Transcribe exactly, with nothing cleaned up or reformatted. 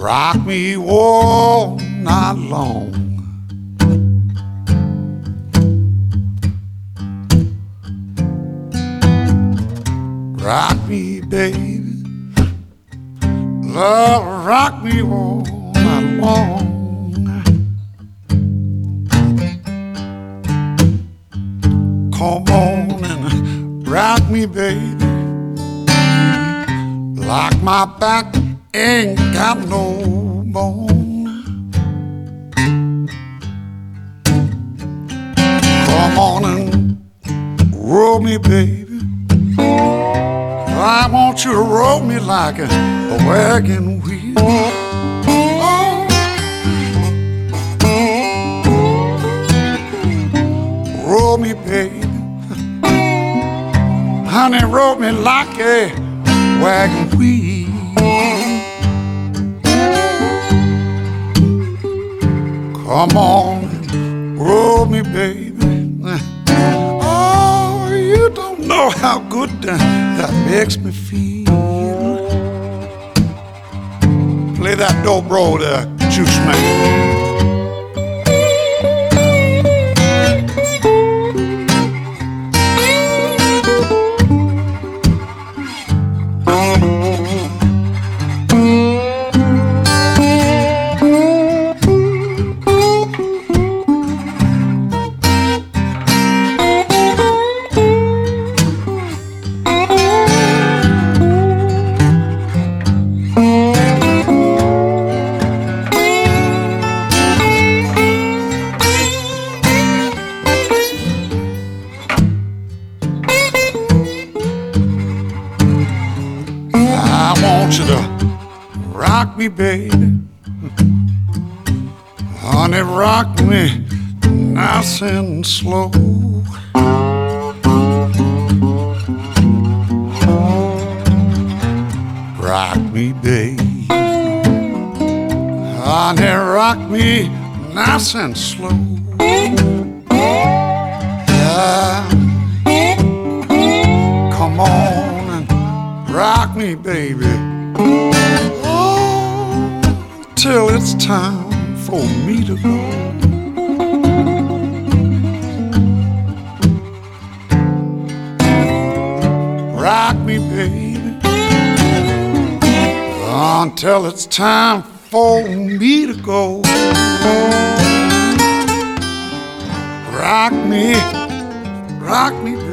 rock me all night long. Rock me, baby, love, rock me all night long. Come on and rock me, baby, like my back ain't got no bone. Come on and roll me, baby, I want you to roll me like a, a wagon wheel. Oh. Roll me, baby, honey, roll me like a wagon wheel. Come on and roll me, baby. Oh, you don't know how good that, that makes me feel. Play that dobro there, Juice Man. Rock me, baby, honey, rock me nice and slow. Rock me, baby, honey, rock me nice and slow. Yeah. Come on and rock me, baby, till it's time for me to go. Rock me, baby, until it's time for me to go. Rock me, rock me,